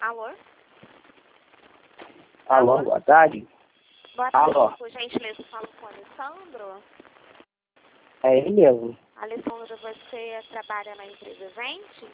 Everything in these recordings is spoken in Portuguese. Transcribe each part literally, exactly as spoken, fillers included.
Alô? Alô, Alô? boa tarde. Boa tarde, Alô. por gentileza, falo com o Alessandro. É ele mesmo. Alessandro, você trabalha na empresa Ventes?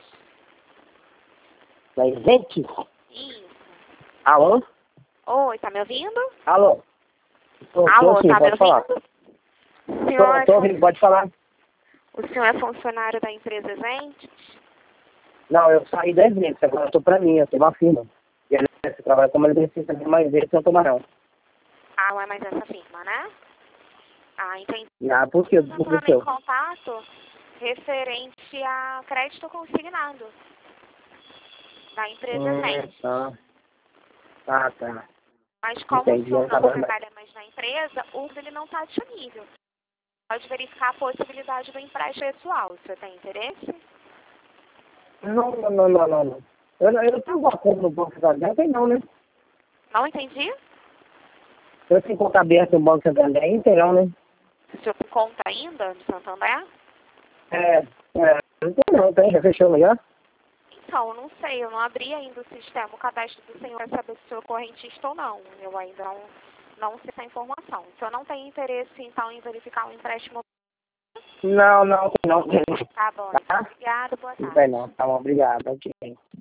Mas, gente, Isso. alô? Oi, tá me ouvindo? Alô? Tô, tô Alô, sim, tá me pode falar. ouvindo? O Tô, senhor, é tô fun- ouvindo, pode falar. o senhor é funcionário da empresa Ventes? Não, eu saí dez vezes, agora eu tô pra mim, eu tô uma firma. E ele você trabalha como eletricista, mas vezes eu tô marão. Ah, não é mais essa firma, né? Ah, entendi. Ah, por que? Estou Por que entrando em seu? contato referente a crédito consignado da empresa Hum, Ventes. tá. Ah, tá. Mas como o Entendi, senhor eu não tava mais. trabalha mais na empresa, o dele não está disponível. Pode verificar a possibilidade do empréstimo pessoal. Você tem interesse? Não, não, não, não, não. não. Eu, não- eu não tenho uma conta no Banco Santander, tem não, né? Não entendi? Eu tenho conta aberta no Banco Santander, tem não, né? O senhor tem conta ainda no Santander? É, é, não tem não, tem, já fechou já? Então, eu não sei, eu não abri ainda o sistema, o cadastro do senhor para saber se o senhor é correntista ou não. Eu ainda não, não sei essa informação. O senhor não tem interesse, então, em verificar o empréstimo? Não, não, tem não, tem não. Tá bom. Tá? Obrigada, boa Não tarde. tem não, tá bom, obrigado, ok.